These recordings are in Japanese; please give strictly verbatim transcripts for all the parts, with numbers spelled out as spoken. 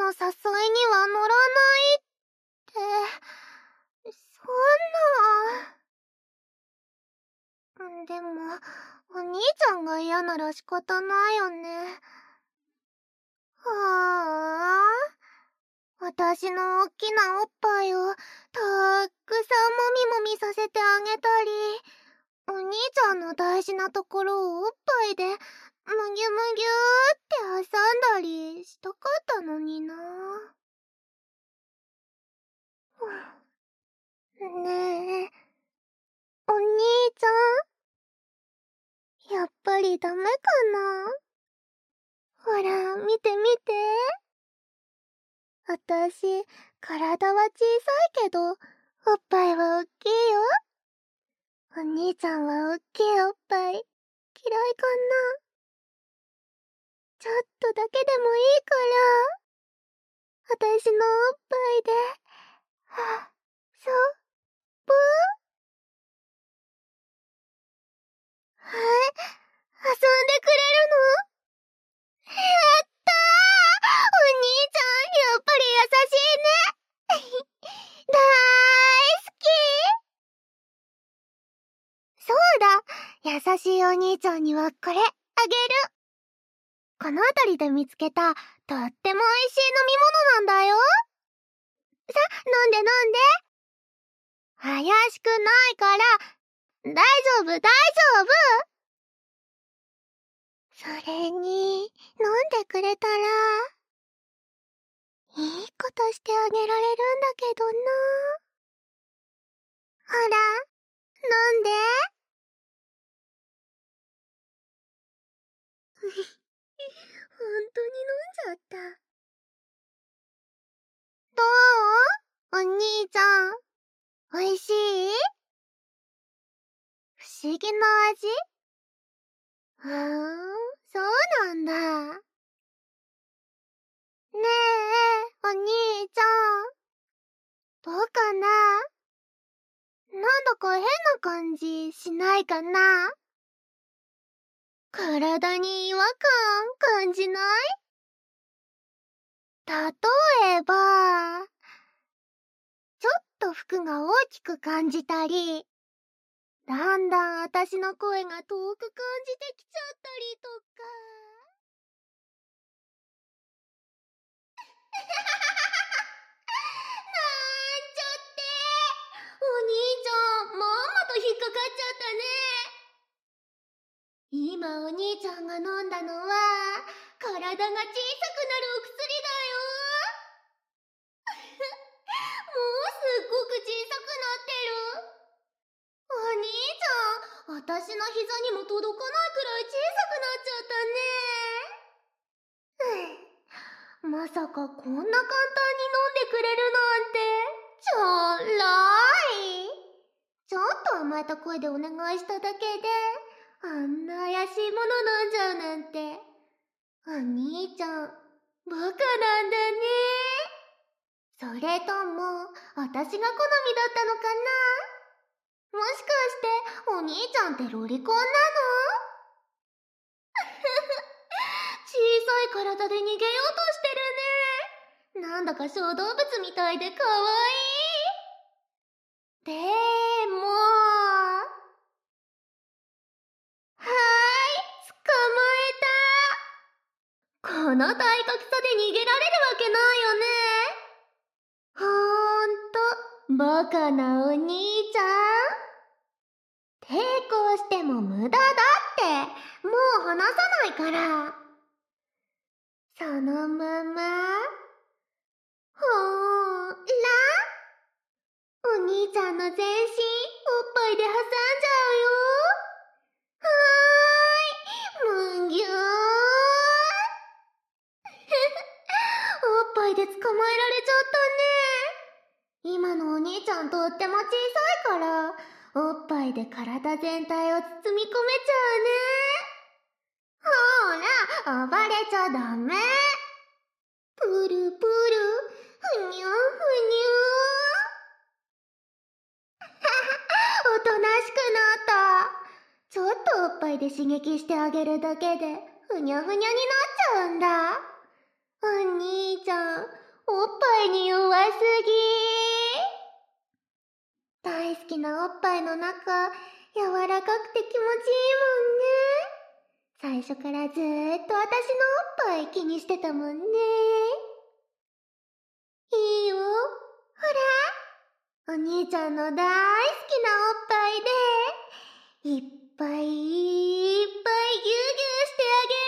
の誘いには乗らないって、そんな。でも、お兄ちゃんが嫌なら仕方ないよね。はあ、私のおっきなおっぱいをたっくさんもみもみさせてあげたり、お兄ちゃんの大事なところをおっぱいでむぎゅむぎゅーって挟んだりしたかったのにな。ねえ、お兄ちゃん、やっぱりダメかな。ほら、見て見て。私、体は小さいけど、おっぱいはおっきいよ。お兄ちゃんはおっきいおっぱい、嫌いかな。ちょっとだけでもいいから、私のおっぱいで、は、そ、ぽー。はい、遊んでくれるの？やったー！お兄ちゃん、やっぱり優しいね。だーい好き。そうだ、優しいお兄ちゃんにはこれ、あげる。この辺りで見つけた、とっても美味しい飲み物なんだよ。さ、飲んで飲んで。怪しくないから、大丈夫大丈夫。それに、飲んでくれたら、いいことしてあげられるんだけどな。ほら、飲んで。ほんとに飲んじゃった。どう？お兄ちゃん、おいしい？不思議な味？ふーん、そうなんだ。ねえ、お兄ちゃん、どうかな？なんだか変な感じしないかな？体に違和感感じない？例えば、ちょっと服が大きく感じたり、だんだん私の声が遠く感じてきちゃったりとか。なんちゃって。お兄ちゃん、まんまと引っかかっちゃったね。今お兄ちゃんが飲んだのは、体が小さくなるお薬だよ。もうすっごく小さくなってる。お兄ちゃん、私の膝にも届かないくらい小さくなっちゃったね。まさかこんな簡単に飲んでくれるなんて、ちょろい。ちょっと甘えた声でお願いしただけで、あんな怪しいもの飲んじゃうなんて。お兄ちゃん、バカなんだね。それとも、私が好みだったのかな？もしかして、お兄ちゃんってロリコンなの？小さい体で逃げようとしてるね。なんだか小動物みたいでかわいい。でも、はーい、捕まえた。この体格差で逃げられるわけないよね。ほーんと、バカなお兄ちゃん。抵抗しても無駄だって、もう離さないから。そのまま、ほーら、お兄ちゃんの全身、おっぱいで挟んじゃうよ。はーい、むぎゅー。おっぱいで捕まえられちゃったね。今のお兄ちゃんとっても小さいから、おっぱいで体全体を包み込めちゃうね。ほーら、暴れちゃダメ。プルプル、ふにゅんふにゅん。おとなしくなった。ちょっとおっぱいで刺激してあげるだけで、ふにゃふにゃになっちゃうんだ。お兄ちゃん、 すぎー。大好きなおっぱいの中、柔らかくて気持ちいいもんね。最初からずーっと私のおっぱい気にしてたもんね。いいよ。ほら。お兄ちゃんの大好きなおっぱいで、いっぱいいっぱいギューギューして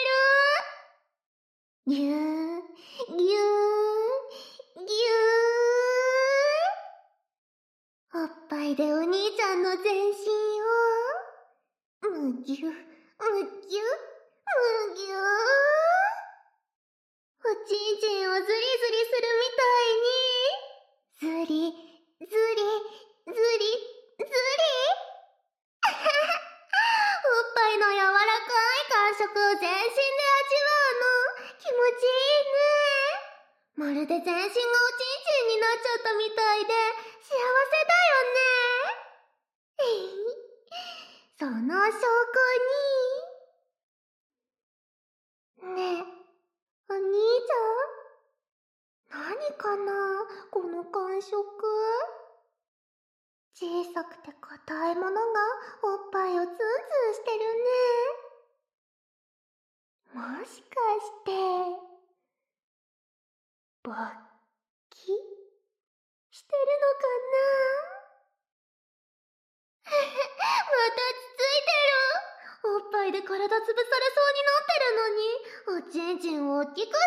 あげる。ぎゅー、ぎゅー、ぎゅー。おっぱいでお兄ちゃんの全身を、むぎゅ、むぎゅ、むぎゅー。おちんちんをズリズリするみたいに、ズリ、ズリ、ズリ、ズリ。おっぱいの柔らかい感触を全身で味わうの、気持ちいいね。まるで全身がおちんちんになっちゃったみたいで、幸せだよね。その証拠に、ねえ、お兄ちゃん、何かな、この感触。小さくて硬いものがおっぱいをツンツンしてるね。もしかして、勃起してるのかな。またつついてる。おっぱいで体潰されそうになってるのに、おちんちんを大きくしちゃ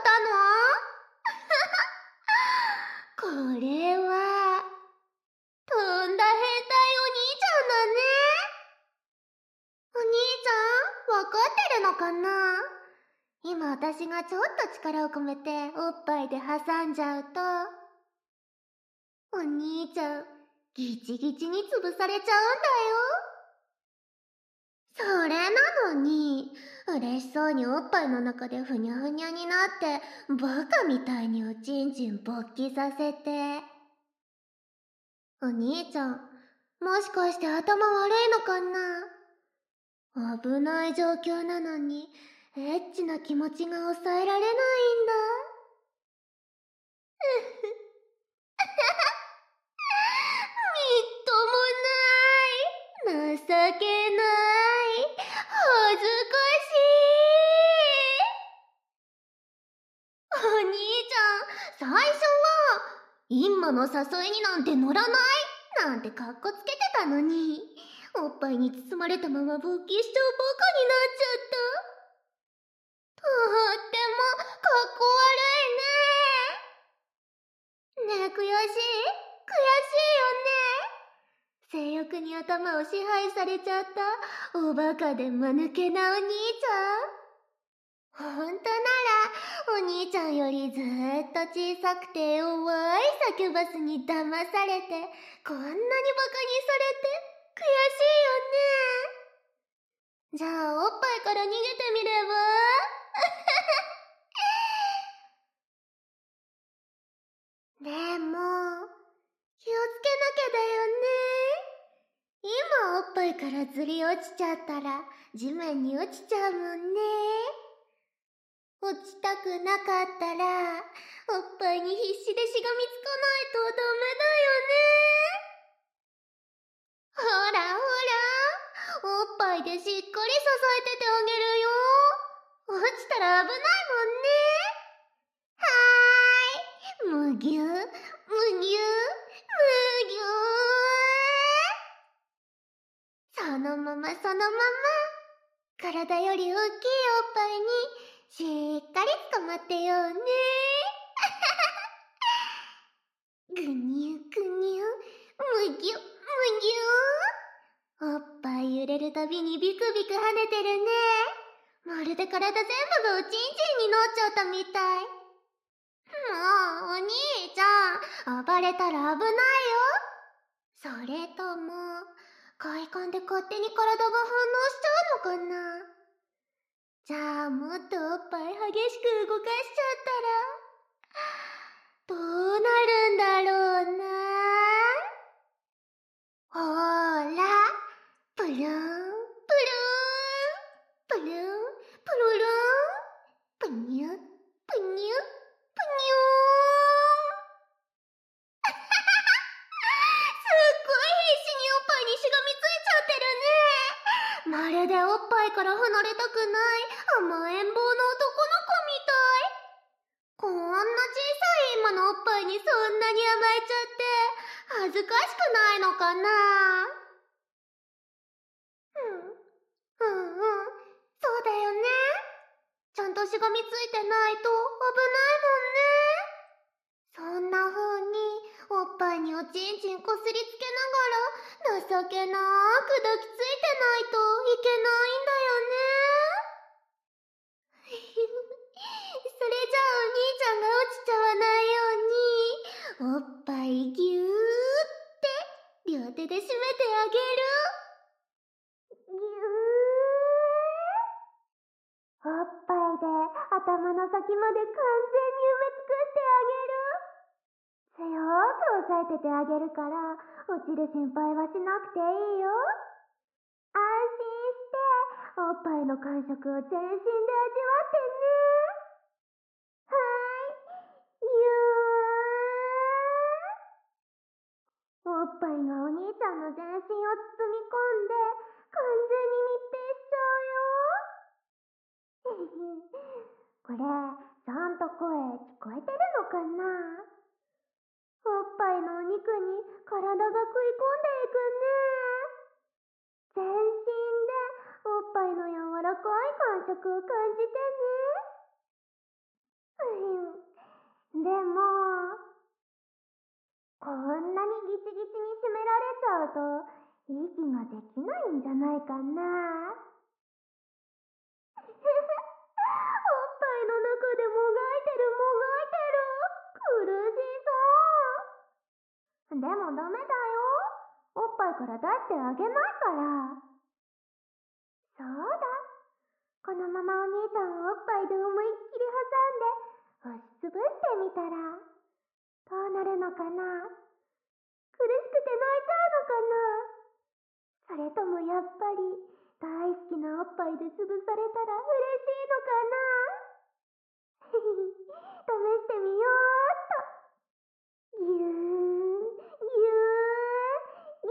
ったの。これは、とんだ変態お兄ちゃんだね。お兄ちゃん、わかってるのかな。今私がちょっと力を込めておっぱいで挟んじゃうと、お兄ちゃん、ギチギチに潰されちゃうんだよ。それなのに、嬉しそうにおっぱいの中でふにゃふにゃになって、バカみたいにおちんちん勃起させて。お兄ちゃん、もしかして頭悪いのかな。危ない状況なのに、エッチな気持ちが抑えられないんだ。みっともない。情けない。恥ずかしい。お兄ちゃん、最初は、今の誘いになんて乗らないなんてカッコつけてたのに、おっぱいに包まれたまま勃起しちゃうバカになっちゃった。とってもかっこ悪いね。ねえ、悔しい悔しいよね。性欲に頭を支配されちゃったおバカで間抜けなお兄ちゃん。ほんとなら、お兄ちゃんよりずーっと小さくて弱いサキュバスに騙されて、こんなにバカにされて、悔しいよね。じゃあ、おっぱいから逃げてみれば。でも、気をつけなきゃだよね。今おっぱいからずり落ちちゃったら、地面に落ちちゃうもんね。落ちたくなかったら、おっぱいに必死でしがみつかないとダメだよね。ほらほら、おっぱいでしっかり支えててあげるよ。落ちたら危ないもんね。はーい。むぎゅ、むぎゅ、むぎゅー。そのままそのまま。体より大きいおっぱいにしっかり捕まってようね。ぐにゅぐにゅ、むぎゅ、むぎゅー。おっぱい揺れるたびにビクビク跳ねてるね。まるで体全部がおちんちんになっちゃったみたい。もう、お兄ちゃん、暴れたら危ないよ。それとも、快感で勝手に体が反応しちゃうのかな。じゃあ、もっとおっぱい激しく動かしちゃったら、どうなるんだろうな。ほーら、プルーン、プルーン、プルーン、プルルン、ぷにゅ、ぷにゅ、ぷにゅーん。 れたくない甘えん坊の男の子みたい。こんな小さい今のおっぱいにそんなに甘えちゃって恥ずかしくないのかな。うんうんうんそうだよね。ちゃんとしがみついてないと危ないもんね。そんな風におっぱいにおちんちんこすりつけながら情けなーく抱きついてないといけないんだよね。それじゃあお兄ちゃんが落ちちゃわないようにおっぱいぎゅーって両手で締めてあげる。ぎゅー。おっぱいで頭の先まで完全に埋め尽くしてあげる。強く押さえててあげるから落ちる心配はしなくていいよ。安心しておっぱいの感触を全身で味わってね。はーい、ぎゅー。おっぱいがお兄ちゃんの全身を包み込んで完全に密閉しちゃうよ。これ、ちゃんと声聞こえてるのかな。おっぱいのお肉に体が食い込んでいくね。全身でおっぱいの柔らかい感触を感じてね。でも、こんなにギチギチに締められちゃうと息ができないんじゃないかな。おっぱいの中でもがいてるもがいてる。苦しそう。でもダメだよ。おっぱいから出してあげないから。そうだ。このままお兄ちゃんをおっぱいで思いっきり挟んで押しつぶしてみたらどうなるのかな。苦しくて泣いちゃうのかな。それともやっぱり大好きなおっぱいで潰されたら嬉しいのかな。試してみようっと。ぎゅーぎゅーぎゅ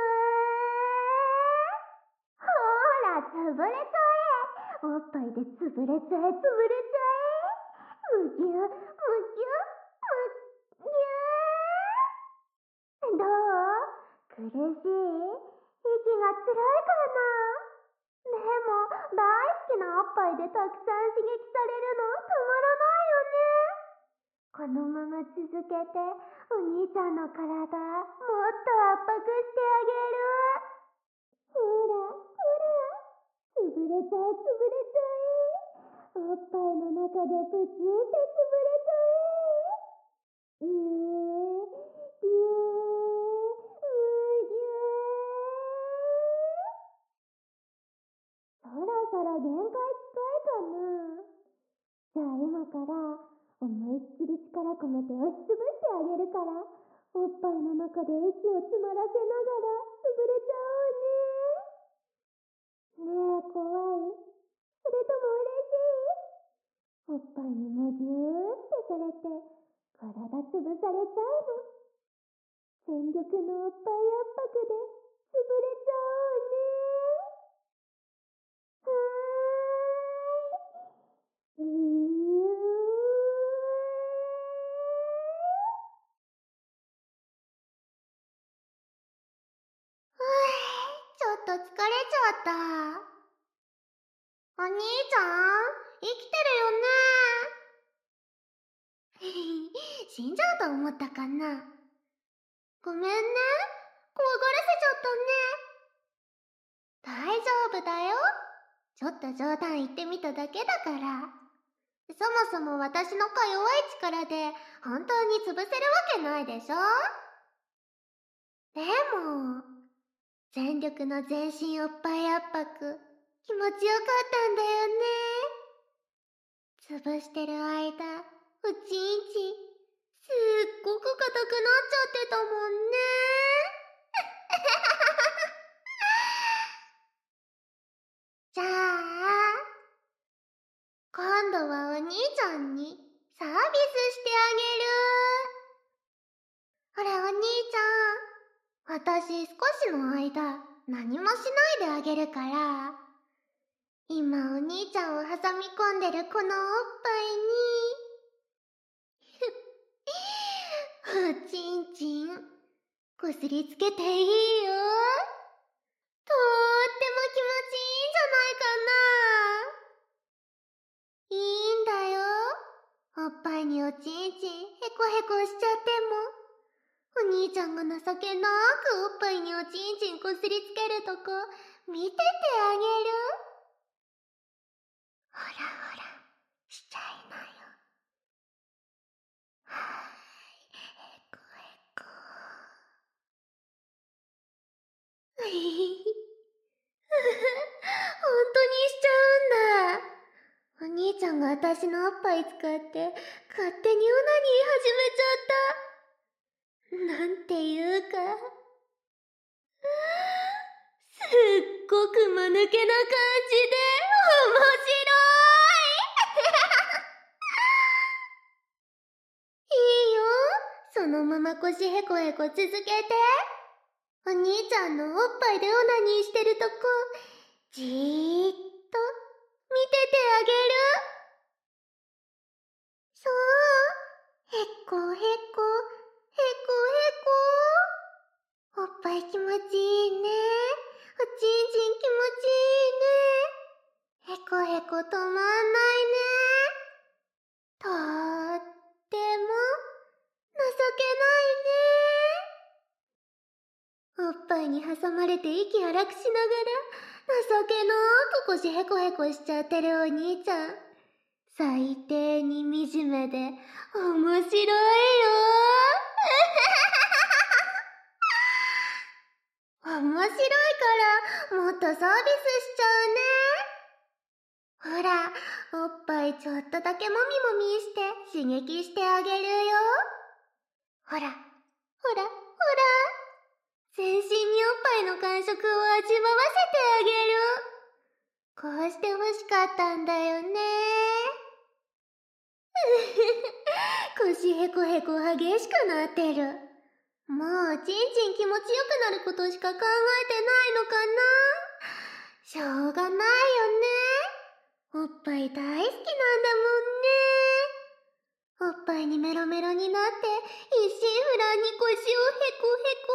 ー。ほーら潰れちゃえ。おっぱいで潰れちゃえ潰れちゃえ。むぎゅむぎゅむぎゅー。どう？苦しい？息が辛いかな。でも大好きなおっぱいでたくさん刺激されるのたまらないよね。このまま続けてお兄ちゃんの体もっと圧迫してあげる。ほらほら潰れちゃえ潰れちゃえ。おっぱいの中でプチって潰れちゃえ。ぎゅーぎゅーむぎゅー。そろそろ限界近いかな。じゃあ今から思いっきり力込めて押しつぶしてあげるから、おっぱいの中で息を詰まらせながら潰れちゃおうね。ねえ怖い？それとも嬉しい？おっぱいにもぎゅーってされて体潰されちゃうの。全力のおっぱい圧迫で潰れちゃおうね。はーい。ぎゅー。ふぅちょっと疲れちゃった。お兄ちゃん生きてるよね。死んじゃうと思ったかな。ごめんね。怖がらせちゃったね。大丈夫だよ。ちょっと冗談言ってみただけだから。そもそも私のか弱い力で本当に潰せるわけないでしょ。でも全力の全身おっぱい圧迫気持ちよかったんだよね。潰してる間おちんちんすっごく硬くなっちゃってたもんね。じゃあ今度はお兄ちゃんにサービスしてあげる。ほらお兄ちゃん、私少しの間何もしないであげるから今お兄ちゃんを挟み込んでるこのおっぱいに、おちんちん、こすりつけていいよ。とーっても気持ちいいんじゃないかな。いいんだよ。おっぱいにおちんちんへこへこしちゃっても、お兄ちゃんが情けなくおっぱいにおちんちんこすりつけるとこ見ててあげる。ほらほら、しちゃいなよ。はーい、へこへこ。えへへ。ほんとにしちゃうんだ。お兄ちゃんが私のおっぱい使って勝手にオナニー始めちゃった。なんていうか、すっごく間抜けな感じで面白い。いいよ、そのまま腰へこへこ続けて。お兄ちゃんのおっぱいでオナニーしてるとこじーっと見ててあげる。そう、へっこへっこ、へこへこ。おっぱい気持ちいいね。おちんちん気持ちいいね。へこへこ止まんないね。とーっても情けないね。おっぱいに挟まれて息荒くしながら情けなーく腰へこへこしちゃってるお兄ちゃん。最低に惨めで面白いよー。面白いからもっとサービスしちゃうね。ほら、おっぱいちょっとだけもみもみして刺激してあげるよ。ほら、ほら、ほら。全身におっぱいの感触を味わわせてあげる。こうして欲しかったんだよね。腰へこへこ激しくなってる。もうちんちん気持ちよくなることしか考えてないのかな。しょうがないよね。おっぱい大好きなんだもんね。おっぱいにメロメロになって一心不乱に腰をへこ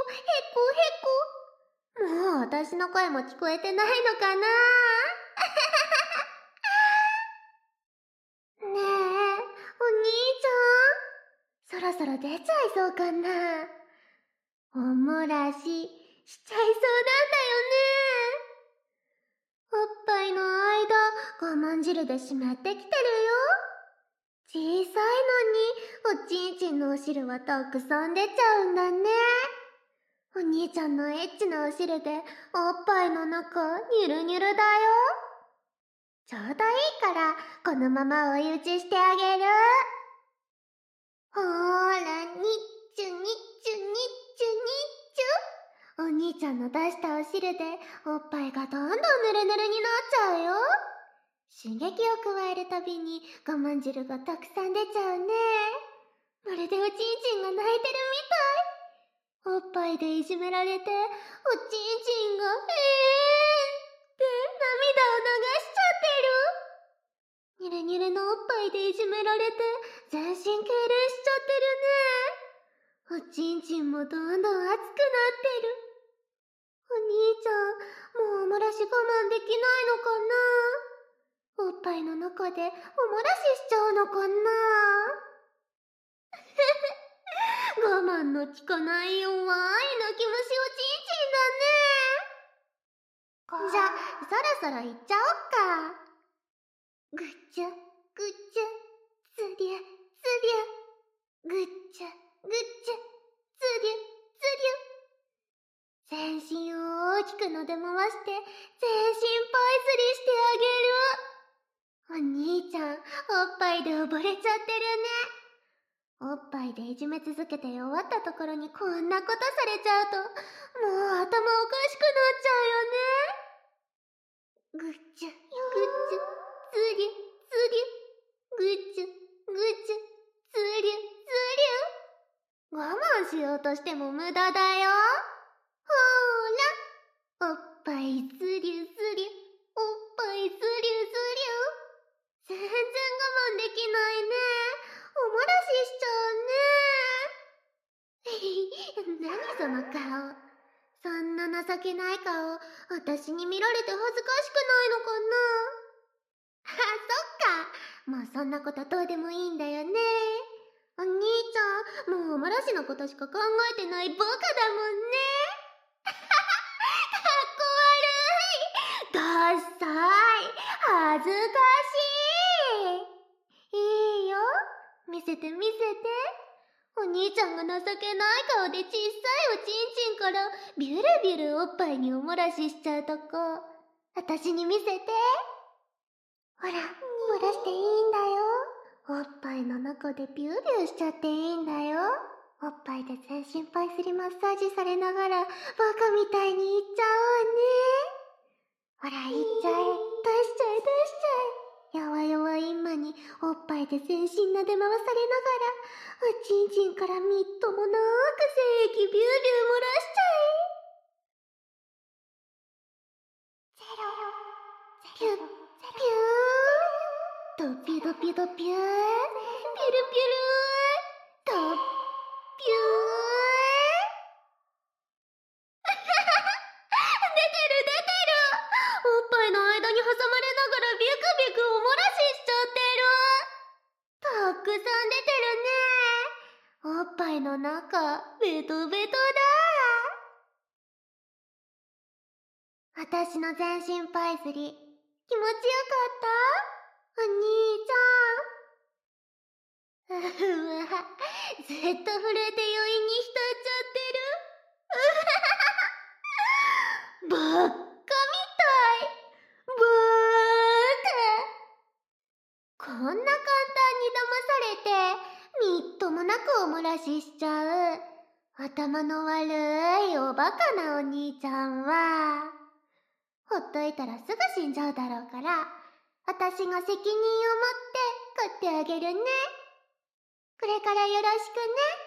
へこへこへこへこ。もう私の声も聞こえてないのかな。ねえ、お兄ちゃん、そろそろ出ちゃいそうかな。おもらししちゃいそうなんだよね。おっぱいの間、我慢汁で湿ってきてるよ。小さいのに、おちんちんのお汁はたくさん出ちゃうんだね。お兄ちゃんのエッチなお汁で、おっぱいの中、ニュルニュルだよ。ちょうどいいから、このまま追い打ちしてあげる。ほーら、にっちゅにっちゅにっちゅにっちゅ。お兄ちゃんの出したお汁で、おっぱいがどんどんぬるぬるになっちゃうよ。刺激を加えるたびに我慢汁がたくさん出ちゃうね。まるでおちんちんが泣いてるみたい。おっぱいでいじめられて、おちんちんが、えーんって涙を流しちゃってる。ニュルニュルのおっぱいでいじめられて、全身痙攣しちゃってるね。おちんちんもどんどん熱くなってる。お兄ちゃん、もうおもらし我慢できないのかな。おっぱいの中でおもらししちゃうのかな。我慢の効かない弱い泣き虫おちんちんだね。じゃ、そろそろいっちゃおっか。ぐっちゃ、ぐっちゃ、つりゃ、つりゃ。ぐっちゃ、ぐっちゃ、つりゃ、つりゃ。全身を大きくので回して、全身パイスリしてあげる。お兄ちゃん、おっぱいで溺れちゃってるね。おっぱいでいじめ続けて弱ったところにこんなことされちゃうと、もう頭おかしくなっちゃうよね。ぐっちゃ、ぐっちゃ、つりゃ、つりゃ。ぐっちゃ、ぐっちゃ、つりゃ、つりゃ。我慢しようとしても無駄だよ。ほーら、おっぱいすりゅすりゅ、おっぱいすりゅその顔。そんな情けない顔、私に見られて恥ずかしくないのかな。あ、そっか。もうそんなことどうでもいいんだよね。お兄ちゃん、もうおもらしのことしか考えてないバカだもんね。かっこ悪い。ダッサい。恥ずかしい。いいよ。見せて見せて。お兄ちゃんが情けない顔で小さいおちんちんからビュルビュルおっぱいにおもらししちゃうとこ。私に見せて。ほら、漏らしていいんだよ。おっぱいの中でビュービューしちゃっていいんだよ。おっぱいで全身パイスリマッサージされながらバカみたいにいっちゃおうね。ほら、いっちゃえ。出しちゃえ出しちゃえ。やわやわインマにおっぱいで全身なで回されながらおちんちんからみっともなーく精液ビュービュー漏らしちゃえ。ゼロピュッピュードピュドピュドピューピュルピュルードピュー出てる出てる。おっぱいの間に挟まれながらビクビクおもらししちゃってる。たくさん出てるね。おっぱいの中ベトベトだ。私の全身パイスリ気持ちよかった？お兄ちゃん。うわ、ずっと震えて余韻に浸っちゃってる。バッカみたい。バーカ。こんな簡単に騙されてみっともなくおもらししちゃう頭の悪いおバカなお兄ちゃんはほっといたらすぐ死んじゃうだろうから、私が責任を持って飼ってあげるね。これからよろしくね。